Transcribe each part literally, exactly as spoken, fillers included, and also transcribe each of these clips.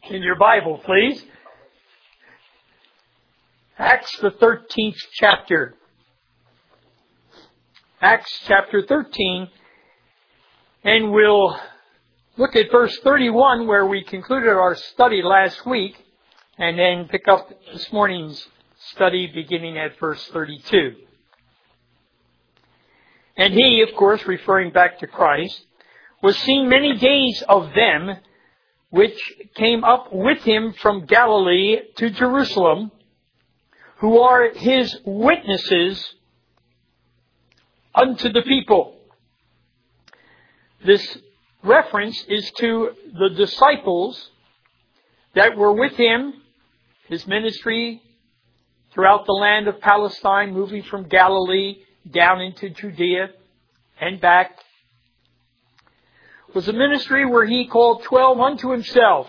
in your Bible, please. Acts, the thirteenth chapter. Acts chapter thirteen. And we'll look at verse thirty-one, where we concluded our study last week, and then pick up this morning's study beginning at verse thirty-two. And he, of course, referring back to Christ, was seen many days of them which came up with him from Galilee to Jerusalem, who are his witnesses unto the people. This reference is to the disciples that were with him, his ministry throughout the land of Palestine, moving from Galilee down into Judea and back. It was a ministry where he called twelve unto himself.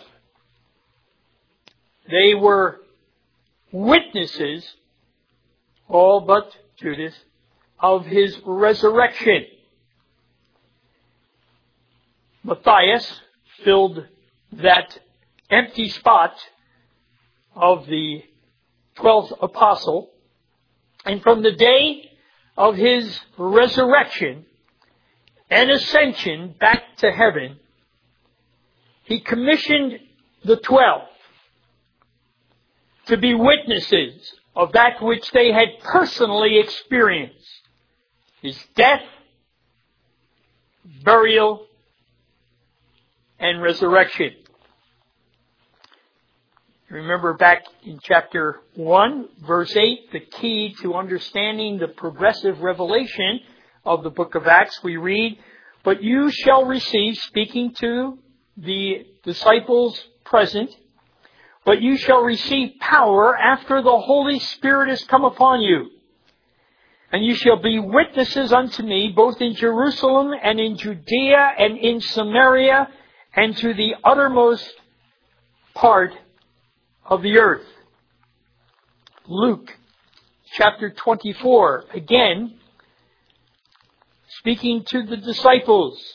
They were witnesses, all but Judas, of his resurrection. Matthias filled that empty spot of the twelfth apostle. And from the day of his resurrection and ascension back to heaven, he commissioned the twelve to be witnesses of that which they had personally experienced: his death, burial, and resurrection. Remember back in chapter one, verse eight, the key to understanding the progressive revelation of the book of Acts, we read, "But you shall receive," speaking to the disciples present, "but you shall receive power after the Holy Spirit has come upon you. And you shall be witnesses unto me, both in Jerusalem and in Judea and in Samaria and to the uttermost part of the earth." Luke chapter twenty-four, again, speaking to the disciples.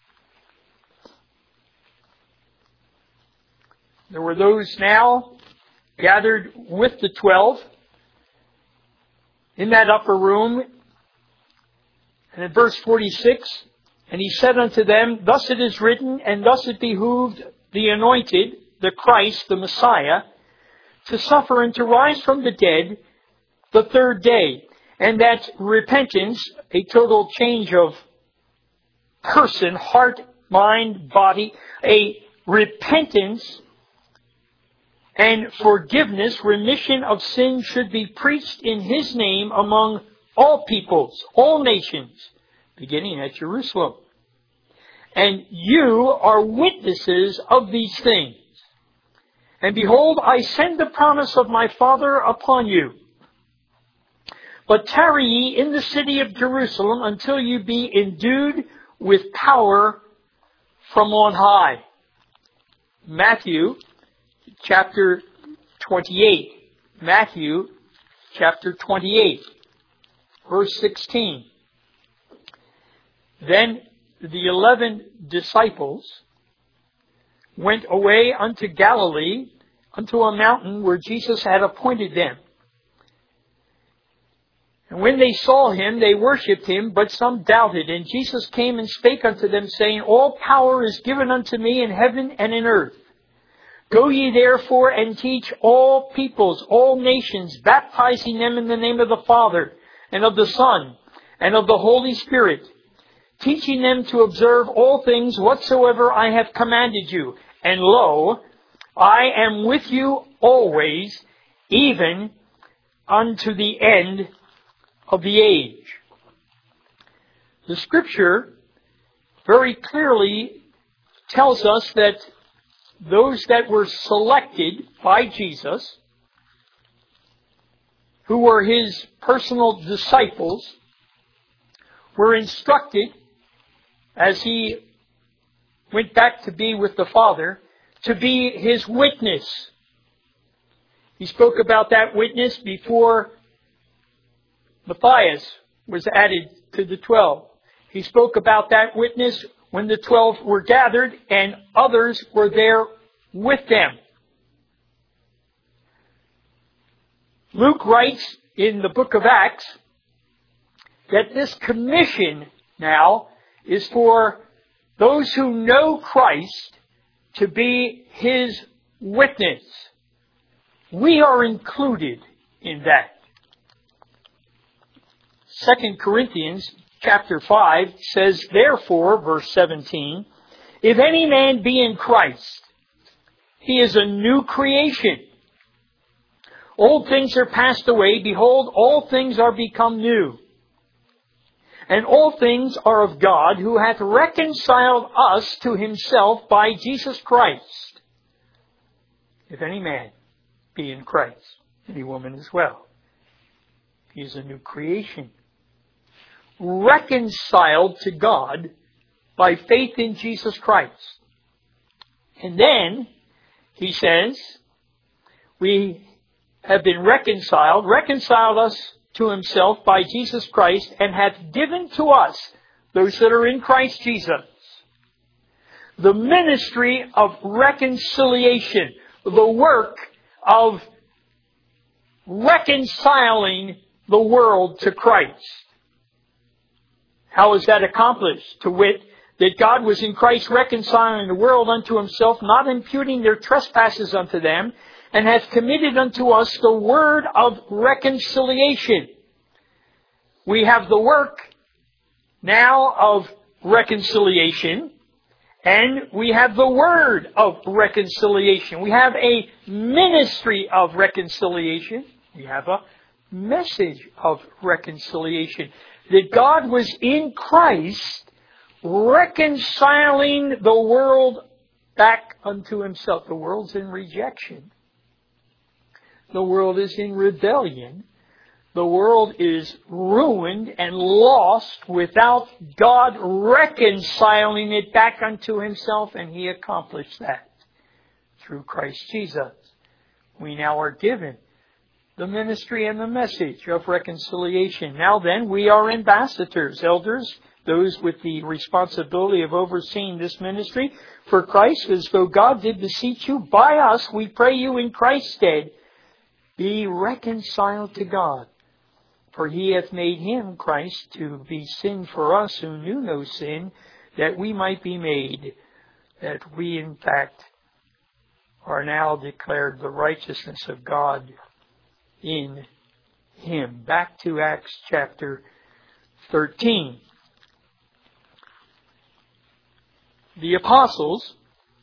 There were those now gathered with the twelve in that upper room. And in verse forty-six, "And he said unto them, Thus it is written, and thus it behooved the anointed," the Christ, the Messiah, "to suffer and to rise from the dead the third day. And that repentance," a total change of person, heart, mind, body, a repentance and forgiveness, remission of sin should be preached in his name among all peoples, all nations, beginning at Jerusalem. "And you are witnesses of these things. And behold, I send the promise of my Father upon you. But tarry ye in the city of Jerusalem until you be endued with power from on high." Matthew chapter twenty-eight. Matthew chapter twenty-eight, verse sixteen. "Then the eleven disciples went away unto Galilee, unto a mountain where Jesus had appointed them. And when they saw him, they worshipped him, but some doubted. And Jesus came and spake unto them, saying, All power is given unto me in heaven and in earth. Go ye therefore and teach all peoples, all nations, baptizing them in the name of the Father, and of the Son, and of the Holy Spirit, teaching them to observe all things whatsoever I have commanded you. And lo, I am with you always, even unto the end of the age." The Scripture very clearly tells us that those that were selected by Jesus, who were his personal disciples, were instructed as he went back to be with the Father, to be his witness. He spoke about that witness before Matthias was added to the twelve. He spoke about that witness when the twelve were gathered and others were there with them. Luke writes in the book of Acts that this commission now is for those who know Christ to be His witness. We are included in that. Second Corinthians chapter five says, therefore, verse seventeen, if any man be in Christ, he is a new creation. Old things are passed away. Behold, all things are become new. And all things are of God, who hath reconciled us to Himself by Jesus Christ. If any man be in Christ, any woman as well, he is a new creation. Reconciled to God by faith in Jesus Christ. And then, he says, we have been reconciled, reconciled us to Himself by Jesus Christ, and hath given to us, those that are in Christ Jesus, the ministry of reconciliation, the work of reconciling the world to Christ. How is that accomplished? To wit, that God was in Christ reconciling the world unto Himself, not imputing their trespasses unto them, and hath committed unto us the word of reconciliation. We have the work now of reconciliation, and we have the word of reconciliation. We have a ministry of reconciliation. We have a message of reconciliation. That God was in Christ reconciling the world back unto Himself. The world's in rejection. The world is in rebellion. The world is ruined and lost without God reconciling it back unto Himself, and He accomplished that through Christ Jesus. We now are given the ministry and the message of reconciliation. Now then, we are ambassadors, elders, those with the responsibility of overseeing this ministry for Christ, as though God did beseech you by us, we pray you in Christ's stead, be reconciled to God. For He hath made Him, Christ, to be sin for us who knew no sin, that we might be made, that we in fact are now declared the righteousness of God in Him. Back to Acts chapter thirteen. The apostles,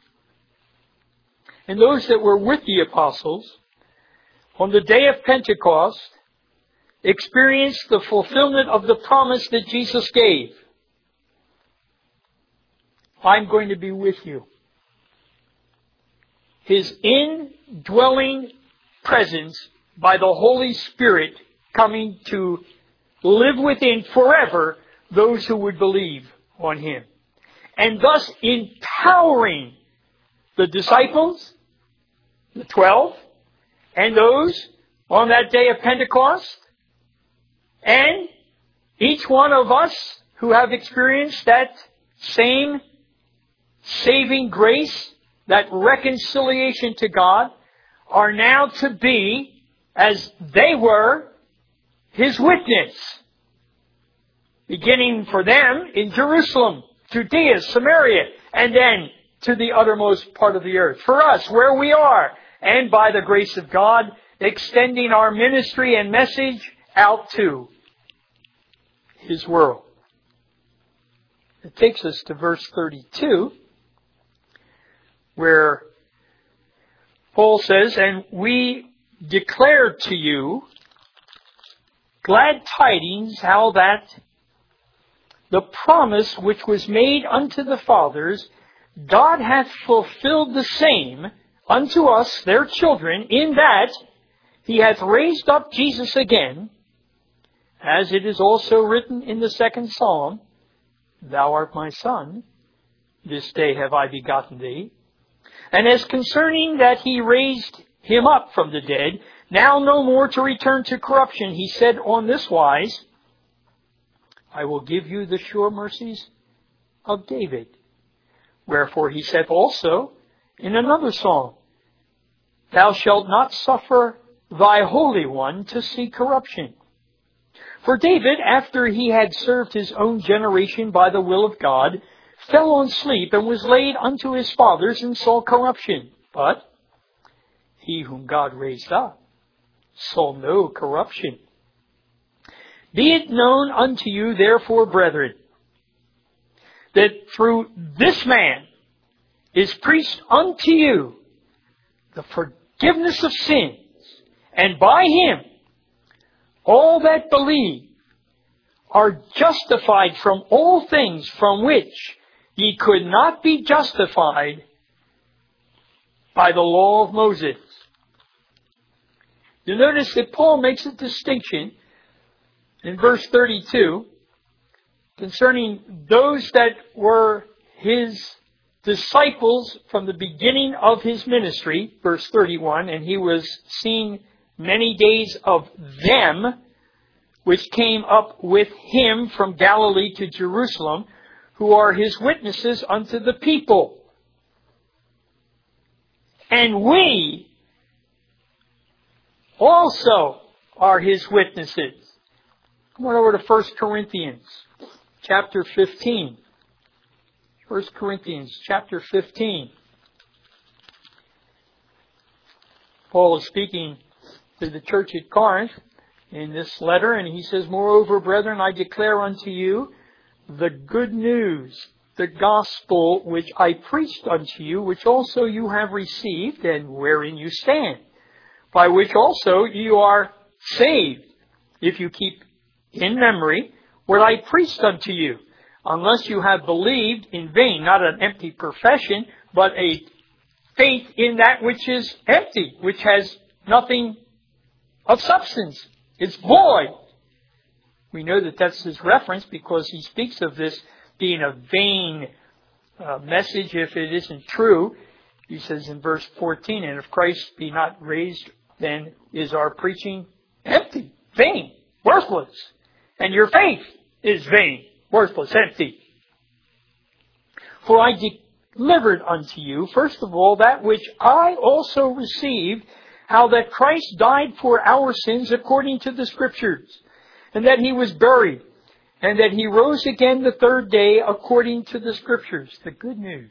and those that were with the apostles, on the day of Pentecost, experienced the fulfillment of the promise that Jesus gave. I'm going to be with you. His indwelling presence by the Holy Spirit coming to live within forever those who would believe on Him. And thus empowering the disciples, the twelve, and those on that day of Pentecost, and each one of us who have experienced that same saving grace, that reconciliation to God, are now to be, as they were, His witness. Beginning for them in Jerusalem, Judea, Samaria, and then to the uttermost part of the earth. For us, where we are, and by the grace of God, extending our ministry and message out to His world. It takes us to verse thirty-two, where Paul says, and we declare to you glad tidings, how that the promise which was made unto the fathers, God hath fulfilled the same unto us, their children, in that He hath raised up Jesus again, as it is also written in the second Psalm, Thou art my Son, this day have I begotten thee. And as concerning that He raised Him up from the dead, now no more to return to corruption, He said on this wise, I will give you the sure mercies of David. Wherefore He said also in another psalm, Thou shalt not suffer thy Holy One to see corruption. For David, after he had served his own generation by the will of God, fell on sleep and was laid unto his fathers and saw corruption. But he whom God raised up saw no corruption. Be it known unto you, therefore, brethren, that through this man is preached unto you the forgiveness of sins, and by him all that believe are justified from all things from which ye could not be justified by the law of Moses. You notice that Paul makes a distinction in verse thirty-two concerning those that were his disciples from the beginning of his ministry, verse thirty-one, and he was seen many days of them, which came up with him from Galilee to Jerusalem, who are his witnesses unto the people. And we also are his witnesses. Come on over to First Corinthians chapter fifteen. First Corinthians chapter fifteen. Paul is speaking to the church at Corinth in this letter, and he says, Moreover, brethren, I declare unto you the good news, the gospel which I preached unto you, which also you have received, and wherein you stand, by which also you are saved, if you keep in memory what I preached unto you, unless you have believed in vain, not an empty profession, but a faith in that which is empty, which has nothing of substance. It's void. We know that that's his reference because he speaks of this being a vain uh, message if it isn't true. He says in verse fourteen, and if Christ be not raised, then is our preaching empty, vain, worthless. And your faith is vain, worthless, empty. For I delivered unto you, first of all, that which I also received, how that Christ died for our sins according to the Scriptures, and that he was buried, and that he rose again the third day according to the Scriptures. The good news.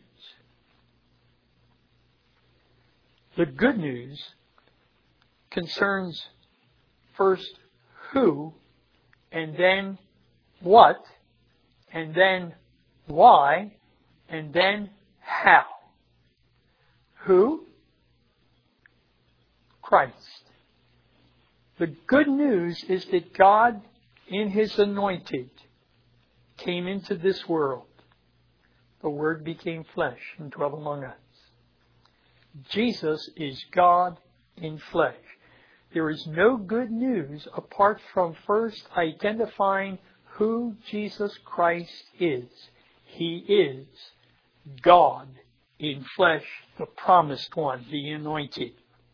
The good news concerns first who, and then what, and then why, and then how. Who? Christ. The good news is that God, in His anointed, came into this world. The Word became flesh and dwelt among us. Jesus is God in flesh. There is no good news apart from first identifying who Jesus Christ is. He is God in flesh, the promised one, the anointed.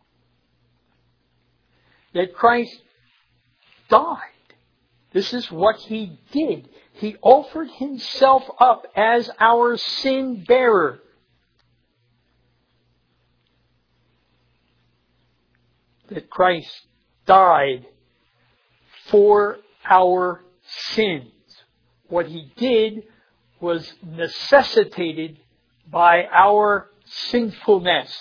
That Christ died. This is what He did. He offered Himself up as our sin bearer. That Christ died for our sins. What He did was necessitated by our sinfulness.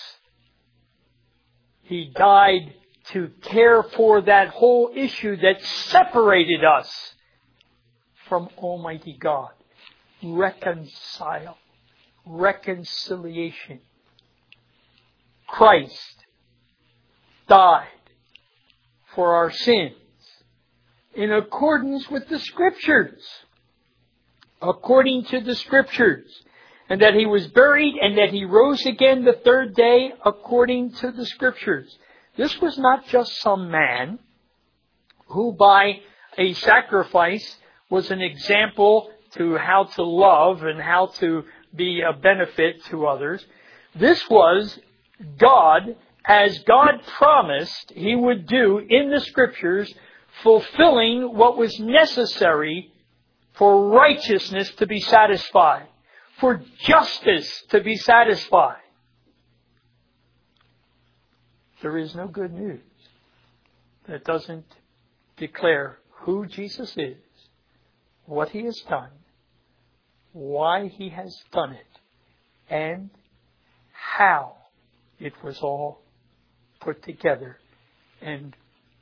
He died to care for that whole issue that separated us from Almighty God. Reconcile. Reconciliation. Christ died for our sins in accordance with the Scriptures. According to the Scriptures. And that He was buried and that He rose again the third day according to the Scriptures. This was not just some man who by a sacrifice was an example to how to love and how to be a benefit to others. This was God, as God promised He would do in the Scriptures, fulfilling what was necessary for righteousness to be satisfied, for justice to be satisfied. There is no good news that doesn't declare who Jesus is, what He has done, why He has done it, and how it was all put together and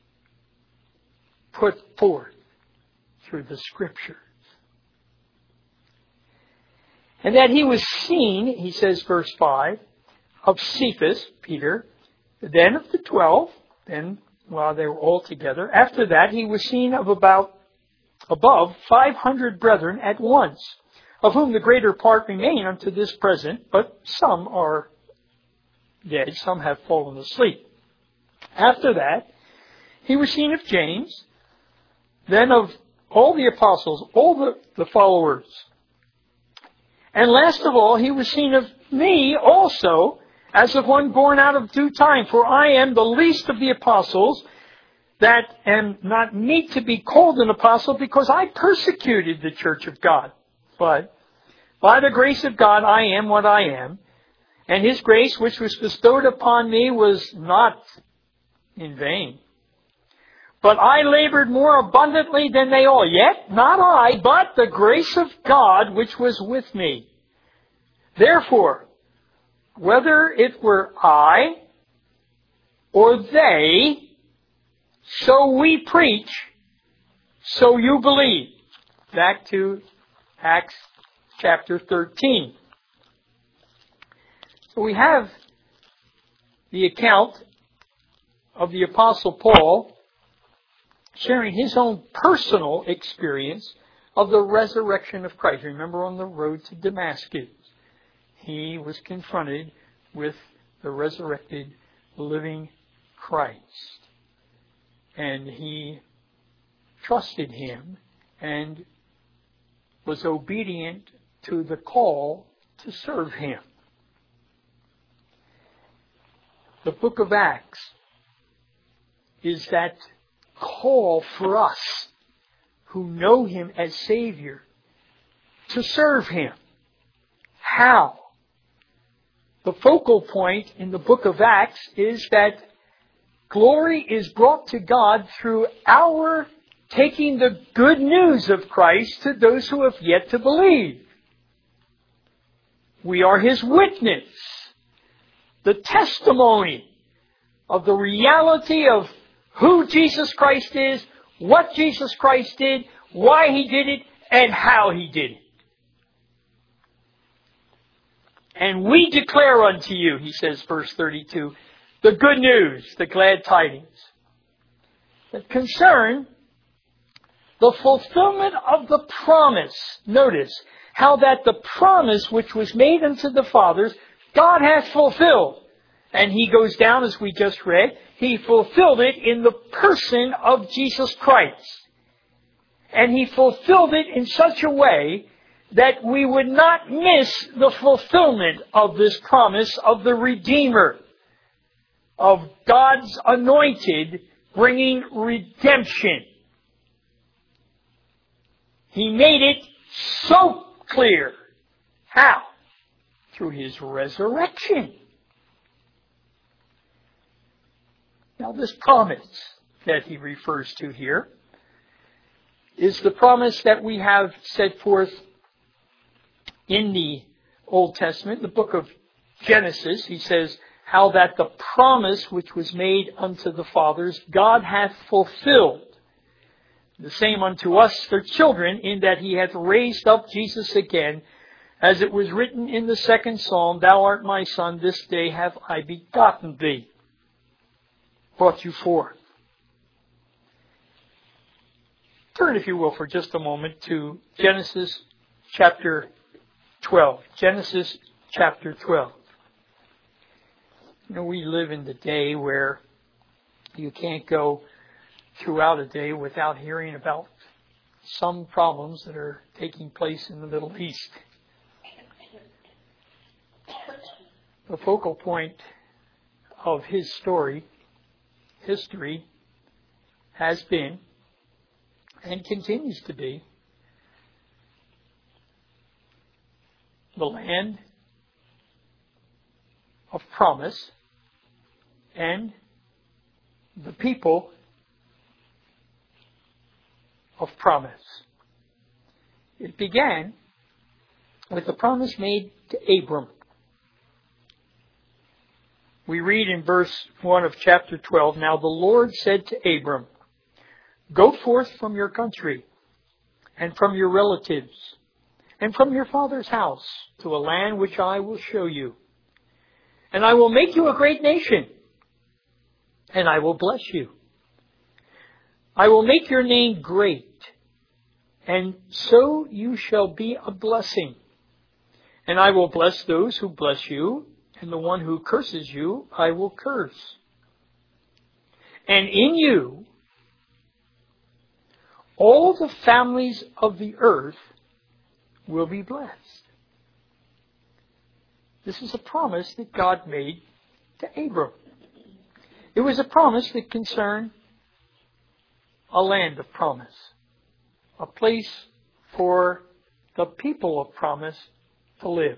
put forth through the Scriptures. And that He was seen, he says, verse five, of Cephas, Peter, then of the twelve, then while they were all together. After that, He was seen of about above five hundred brethren at once, of whom the greater part remain unto this present, but some are dead, some have fallen asleep. After that, He was seen of James, then of all the apostles, all the, the followers. And last of all, He was seen of me also, as of one born out of due time. For I am the least of the apostles, that am not meet to be called an apostle, because I persecuted the church of God. But by the grace of God, I am what I am. And His grace, which was bestowed upon me, was not in vain. But I labored more abundantly than they all. Yet not I, but the grace of God which was with me. Therefore, whether it were I or they, so we preach, so you believe. Back to Acts chapter thirteen. So we have the account of the Apostle Paul sharing his own personal experience of the resurrection of Christ. Remember, on the road to Damascus, he was confronted with the resurrected, living Christ. And he trusted Him and was obedient to the call to serve Him. The book of Acts is that call for us who know Him as Savior to serve Him. How? The focal point in the book of Acts is that glory is brought to God through our taking the good news of Christ to those who have yet to believe. We are His witness. The testimony of the reality of who Jesus Christ is, what Jesus Christ did, why He did it, and how He did it. And we declare unto you, he says, verse thirty-two, the good news, the glad tidings, that concern the fulfillment of the promise. Notice how that the promise which was made unto the fathers, God hath fulfilled. And He goes down, as we just read, He fulfilled it in the person of Jesus Christ. And He fulfilled it in such a way that we would not miss the fulfillment of this promise of the Redeemer, of God's anointed bringing redemption. He made it so clear. How? Through His resurrection. Now, this promise that he refers to here is the promise that we have set forth in the Old Testament, the book of Genesis. He says, how that the promise which was made unto the fathers, God hath fulfilled. The same unto us, their children, in that He hath raised up Jesus again, as it was written in the second Psalm, Thou art my Son, this day have I begotten Thee. Brought you forth. Turn, if you will, for just a moment to Genesis chapter twelve. Genesis chapter twelve. You know, we live in the day where you can't go throughout a day without hearing about some problems that are taking place in the Middle East. The focal point of his story, history, has been and continues to be the land of promise and the people of promise. It began with the promise made to Abram. We read in verse one of chapter twelve, "Now the Lord said to Abram, go forth from your country and from your relatives and from your father's house to a land which I will show you. And I will make you a great nation, and I will bless you. I will make your name great, and so you shall be a blessing. And I will bless those who bless you, and the one who curses you I will curse. And in you all the families of the earth will be blessed." This is a promise that God made to Abram. It was a promise that concerned a land of promise, a place for the people of promise to live.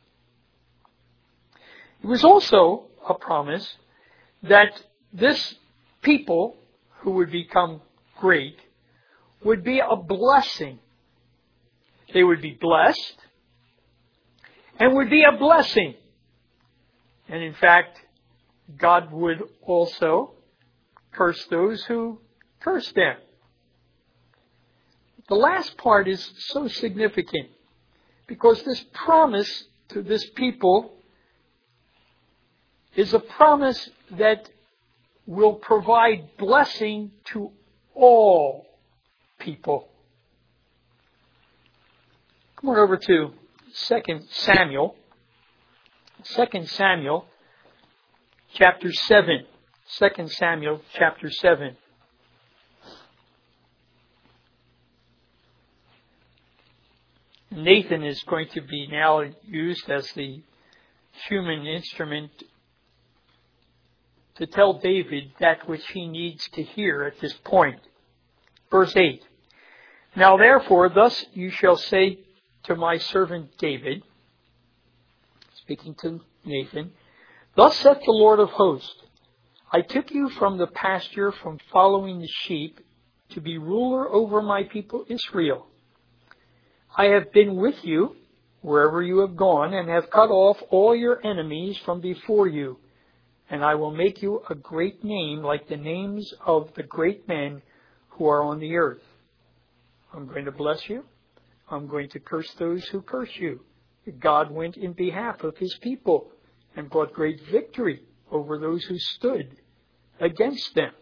It was also a promise that this people who would become great would be a blessing. They would be blessed and would be a blessing. And in fact, God would also curse those who curse them. The last part is so significant because this promise to this people is a promise that will provide blessing to all people. Come on over to Second Samuel. Second Samuel chapter seven. Second Samuel chapter seven. Nathan is going to be now used as the human instrument to tell David that which he needs to hear at this point. Verse eight. "Now therefore, thus you shall say to my servant David," speaking to Nathan, "Thus saith the Lord of hosts, I took you from the pasture, from following the sheep, to be ruler over my people Israel. I have been with you wherever you have gone, and have cut off all your enemies from before you. And I will make you a great name, like the names of the great men who are on the earth. I'm going to bless you. I'm going to curse those who curse you." God went in behalf of his people and brought great victory over those who stood against them.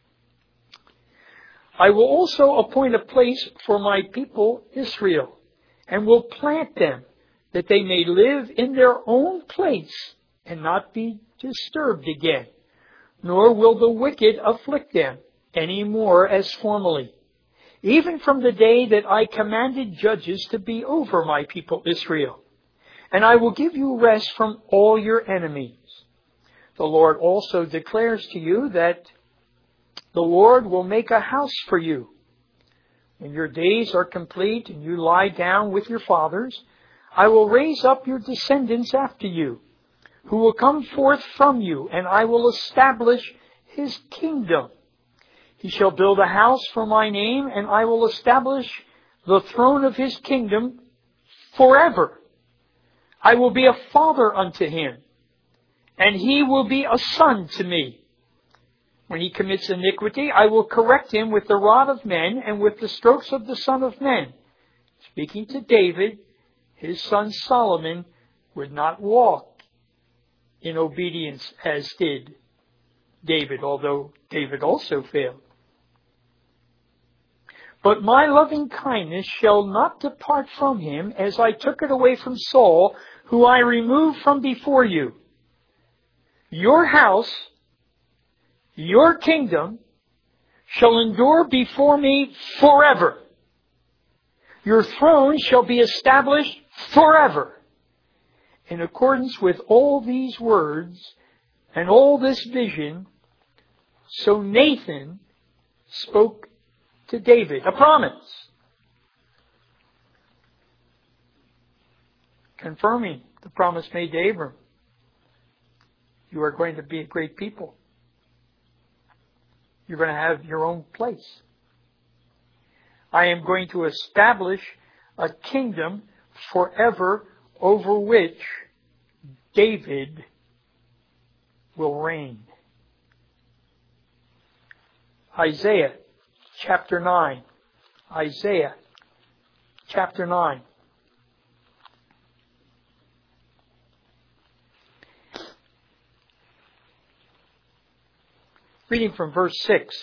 "I will also appoint a place for my people Israel, and will plant them, that they may live in their own place and not be disturbed again, nor will the wicked afflict them any more as formerly, even from the day that I commanded judges to be over my people Israel. And I will give you rest from all your enemies. The Lord also declares to you that the Lord will make a house for you. When your days are complete and you lie down with your fathers, I will raise up your descendants after you, who will come forth from you, and I will establish his kingdom. He shall build a house for my name, and I will establish the throne of his kingdom forever. I will be a father unto him, and he will be a son to me. When he commits iniquity, I will correct him with the rod of men and with the strokes of the Son of Men." Speaking to David, his son Solomon would not walk in obedience as did David, although David also failed. "But my loving kindness shall not depart from him, as I took it away from Saul, who I removed from before you. Your house, your kingdom, shall endure before me forever. Your throne shall be established forever." In accordance with all these words and all this vision, so Nathan spoke to David, a promise, confirming the promise made to Abram. You are going to be a great people. You're going to have your own place. I am going to establish a kingdom forever over which David will reign. Isaiah chapter nine. Isaiah chapter nine. Reading from verse six.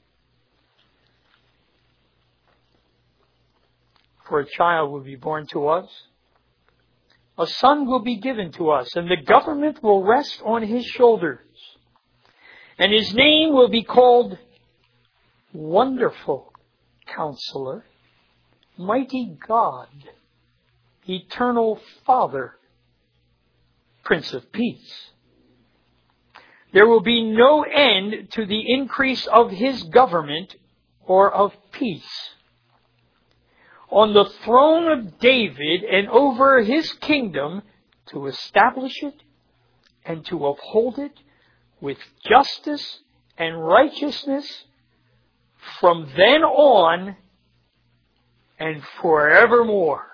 For a child will be born to us, a son will be given to us, and the government will rest on his shoulders. And his name will be called Wonderful Counselor, Mighty God, Eternal Father, Prince of Peace. There will be no end to the increase of his government or of peace. On the throne of David and over his kingdom, to establish it and to uphold it with justice and righteousness from then on and forevermore.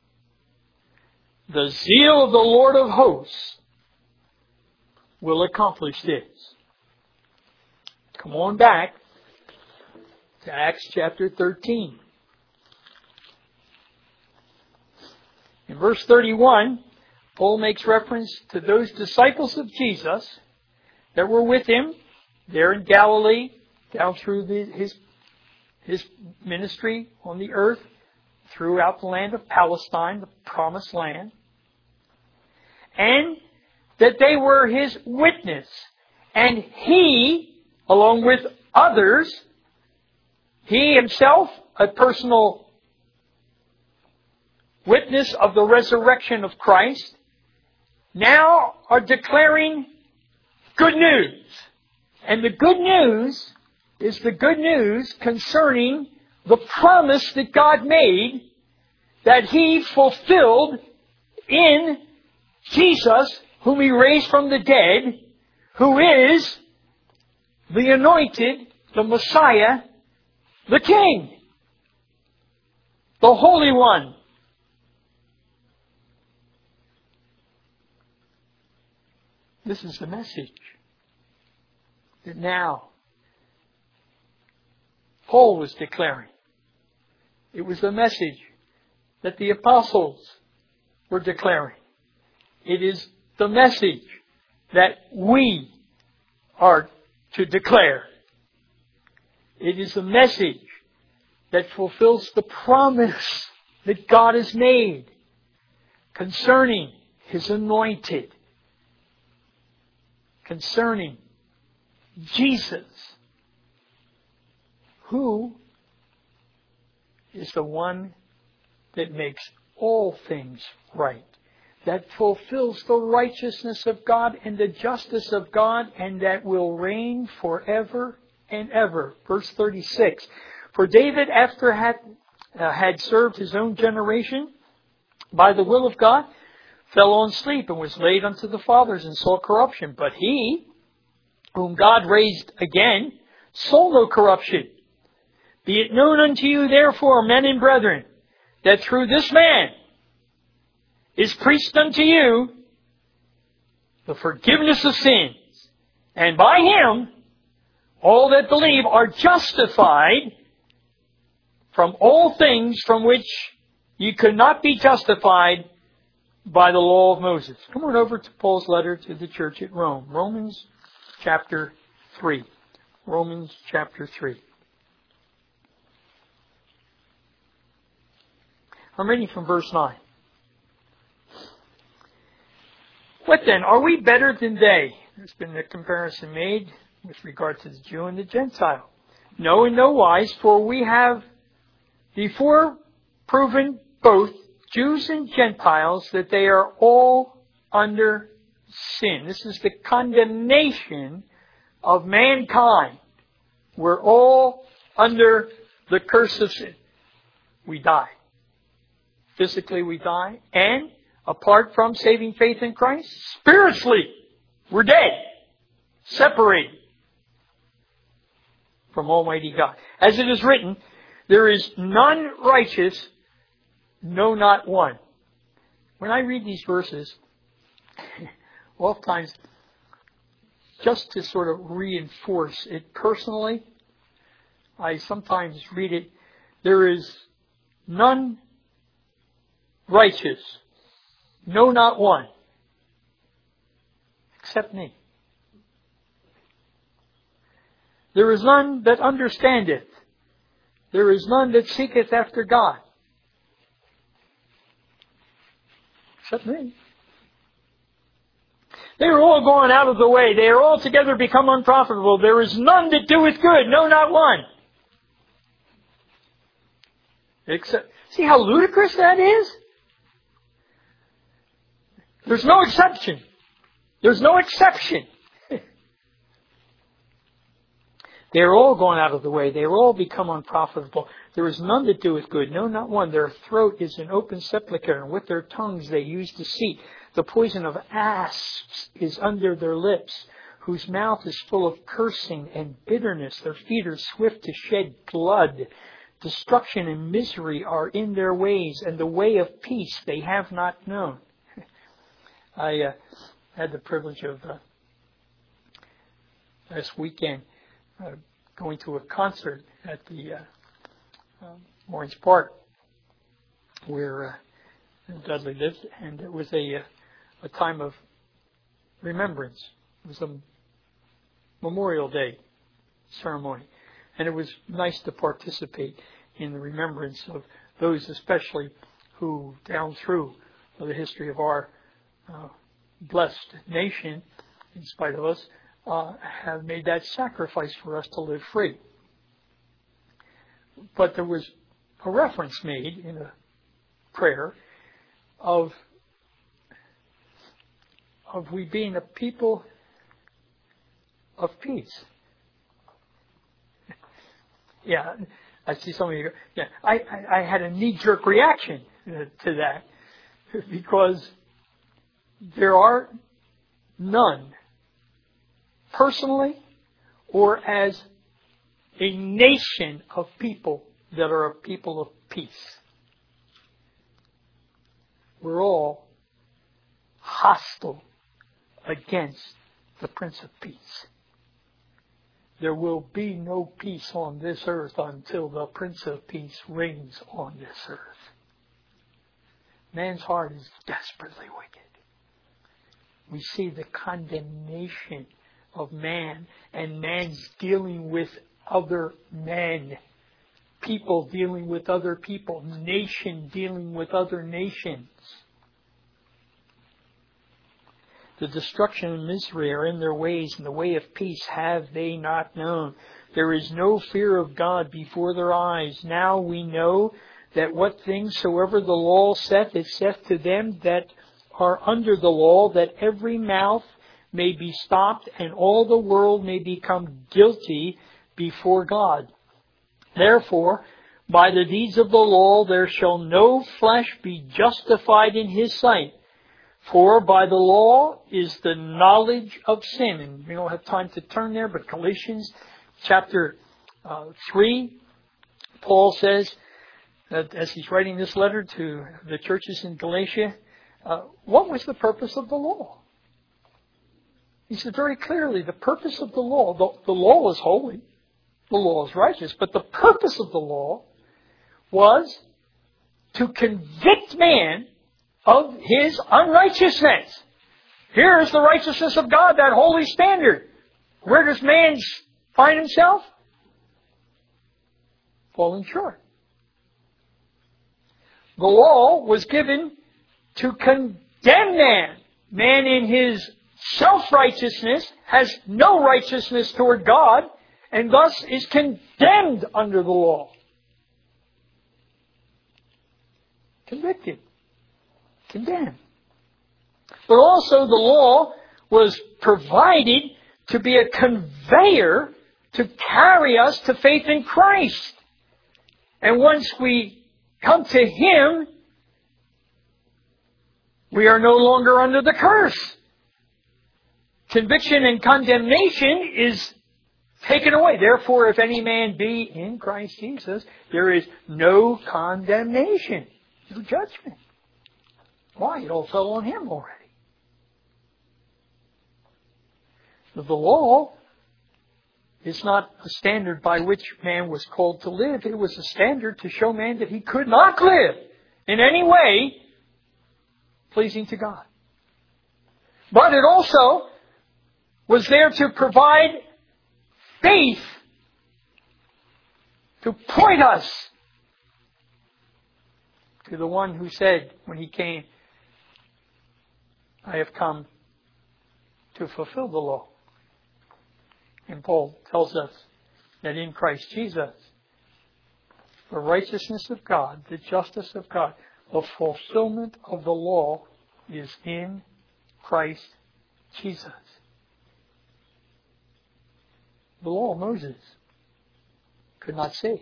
The zeal of the Lord of hosts will accomplish this. Come on back to Acts chapter thirteen. In verse thirty-one, Paul makes reference to those disciples of Jesus that were with him there in Galilee, down through the, his, his ministry on the earth, throughout the land of Palestine, the promised land. And that they were his witness. And he, along with others, he himself, a personal witness of the resurrection of Christ, now are declaring good news. And the good news is the good news concerning the promise that God made that He fulfilled in Jesus, whom He raised from the dead, who is the anointed, the Messiah, the King, the Holy One. This is the message that now Paul was declaring. It was the message that the apostles were declaring. It is the message that we are to declare. It is the message that fulfills the promise that God has made concerning His anointed, concerning Jesus, who is the one that makes all things right, that fulfills the righteousness of God and the justice of God, and that will reign forever and ever. Verse thirty-six. For David, after had, uh, had served his own generation by the will of God, fell on sleep and was laid unto the fathers and saw corruption. But he, whom God raised again, saw no corruption. Be it known unto you, therefore, men and brethren, that through this man is preached unto you the forgiveness of sins. And by Him, all that believe are justified from all things from which you could not be justified by the law of Moses. Come on over to Paul's letter to the church at Rome. Romans chapter three. Romans chapter three. I'm reading from verse nine. What then? Are we better than they? There's been a comparison made with regard to the Jew and the Gentile. No, in no wise, for we have before proven both Jews and Gentiles that they are all under sin. This is the condemnation of mankind. We're all under the curse of sin. We die. Physically we die. And apart from saving faith in Christ, spiritually we're dead. Separated from Almighty God. As it is written, There is none righteous, no, not one. When I read these verses, oftentimes, just to sort of reinforce it personally, I sometimes read it, there is none righteous, no, not one, except me. There is none that understandeth. There is none that seeketh after God. Except me. They are all gone out of the way. They are all together become unprofitable. There is none that doeth good. No, not one. Except, see how ludicrous that is? There's no exception. There's no exception. They are all gone out of the way. They are all become unprofitable. There is none that doeth good. No, not one. Their throat is an open sepulchre, and with their tongues they use deceit. The poison of asps is under their lips, whose mouth is full of cursing and bitterness. Their feet are swift to shed blood. Destruction and misery are in their ways, and the way of peace they have not known. I uh, had the privilege of uh, last weekend uh, going to a concert at the uh, um, Orange Park where uh, Dudley lived, and it was a, uh, a time of remembrance. It was a Memorial Day ceremony, and it was nice to participate in the remembrance of those especially who down through the history of our uh, blessed nation, in spite of us, uh, have made that sacrifice for us to live free. But there was a reference made in a prayer of of we being a people of peace. Yeah, I see some of you go, yeah, I, I, I had a knee-jerk reaction uh, to that because there are none, personally or as a nation of people that are a people of peace. We're all hostile against the Prince of Peace. There will be no peace on this earth until the Prince of Peace reigns on this earth. Man's heart is desperately wicked. We see the condemnation of man and man's dealing with other men. People dealing with other people. Nation dealing with other nations. The destruction and misery are in their ways, and the way of peace have they not known. There is no fear of God before their eyes. Now we know that what things soever the law saith, it saith to them that are under the law, that every mouth may be stopped, and all the world may become guilty before God. Therefore, by the deeds of the law there shall no flesh be justified in his sight. For by the law is the knowledge of sin. And we don't have time to turn there, but Galatians chapter uh, three, Paul says, that as he's writing this letter to the churches in Galatia, uh, what was the purpose of the law? He said very clearly, the purpose of the law, the, the law is holy, the law is righteous, but the purpose of the law was to convict man of his unrighteousness. Here is the righteousness of God, that holy standard. Where does man find himself? Falling short. The law was given to condemn man. Man in his self-righteousness has no righteousness toward God, and thus is condemned under the law. Convicted. Condemned. But also the law was provided to be a conveyor to carry us to faith in Christ. And once we come to Him, we are no longer under the curse. Conviction and condemnation is taken away. Therefore, if any man be in Christ Jesus, there is no condemnation, no judgment. Why? It all fell on him already. The law is not a standard by which man was called to live. It was a standard to show man that he could not live in any way pleasing to God. But it also was there to provide faith, to point us to the one who said when he came, I have come to fulfill the law. And Paul tells us that in Christ Jesus, the righteousness of God, the justice of God, the fulfillment of the law is in Christ Jesus. The law of Moses could not save.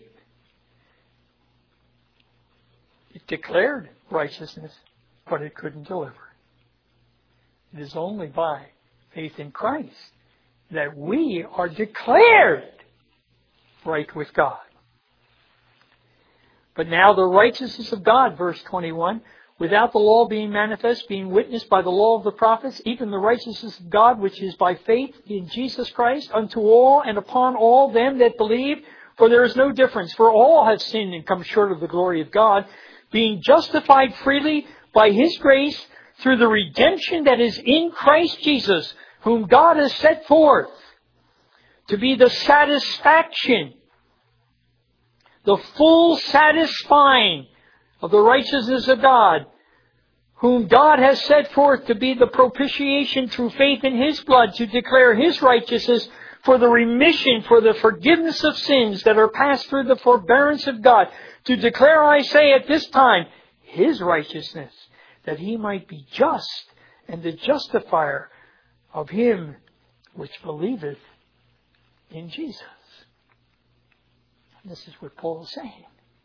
It declared righteousness, but it couldn't deliver. It is only by faith in Christ that we are declared right with God. But now the righteousness of God, verse twenty-one, without the law being manifest, being witnessed by the law of the prophets, even the righteousness of God, which is by faith in Jesus Christ, unto all and upon all them that believe. For there is no difference, for all have sinned and come short of the glory of God, being justified freely by His grace through the redemption that is in Christ Jesus, whom God has set forth to be the satisfaction, the full satisfying of the righteousness of God, whom God has set forth to be the propitiation through faith in His blood, to declare His righteousness for the remission, for the forgiveness of sins that are passed through the forbearance of God, to declare, I say, at this time, His righteousness, that He might be just and the justifier of him which believeth in Jesus. And this is what Paul is saying.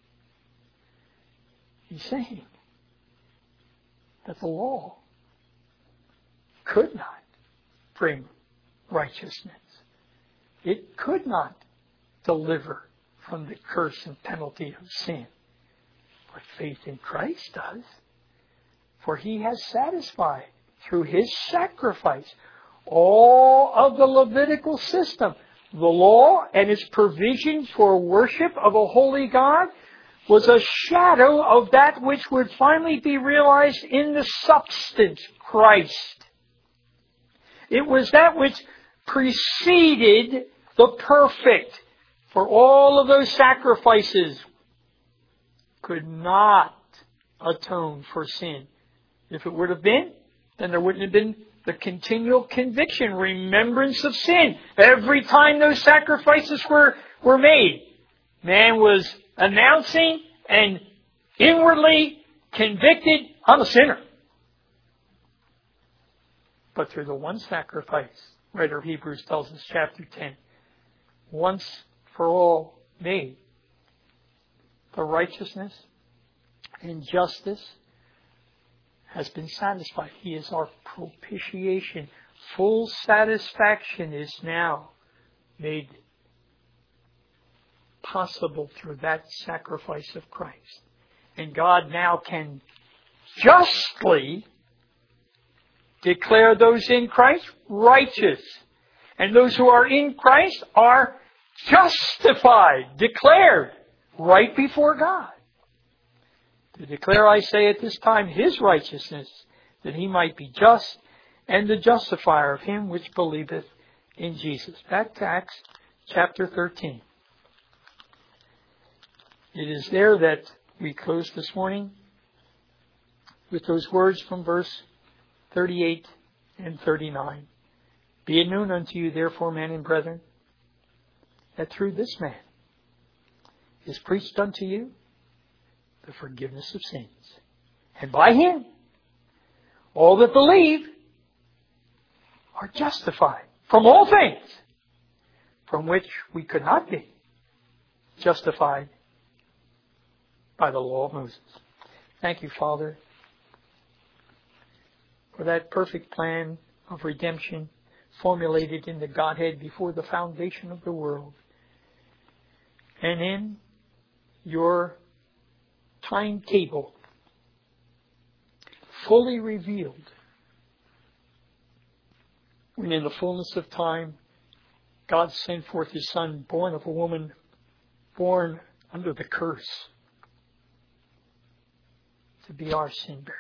He's saying that the law could not bring righteousness. It could not deliver from the curse and penalty of sin. But faith in Christ does. For He has satisfied through His sacrifice all of the Levitical system. The law and its provision for worship of a holy God was a shadow of that which would finally be realized in the substance, Christ. It was that which preceded the perfect. For all of those sacrifices could not atone for sin. If it would have been, then there wouldn't have been the continual conviction, remembrance of sin. Every time those sacrifices were, were made, man was announcing and inwardly convicted, I'm a sinner. But through the one sacrifice, writer of Hebrews tells us, chapter ten, once for all made, the righteousness and justice has been satisfied. He is our propitiation. Full satisfaction is now made possible through that sacrifice of Christ. And God now can justly declare those in Christ righteous. And those who are in Christ are justified, declared right before God. To declare, I say, at this time, His righteousness, that He might be just and the justifier of him which believeth in Jesus. Back to Acts chapter thirteen. It is there that we close this morning with those words from verse thirty-eight and thirty-nine. Be it known unto you, therefore, men and brethren, that through this man is preached unto you the forgiveness of sins. And by Him, all that believe are justified from all things from which we could not be justified by the law of Moses. Thank you, Father, for that perfect plan of redemption, formulated in the Godhead before the foundation of the world. And in your timetable, fully revealed, when in the fullness of time, God sent forth His Son, born of a woman, born under the curse, to be our sin bearer.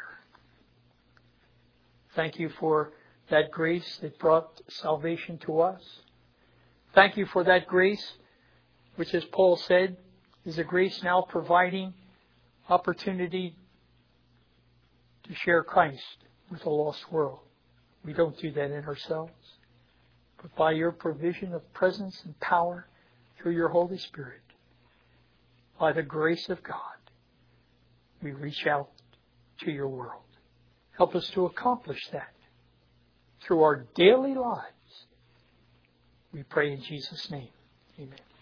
Thank you for that grace that brought salvation to us. Thank you for that grace, which, as Paul said, is a grace now providing opportunity to share Christ with a lost world. We don't do that in ourselves, but by your provision of presence and power through your Holy Spirit, by the grace of God, we reach out to your world. Help us to accomplish that through our daily lives. We pray in Jesus' name. Amen.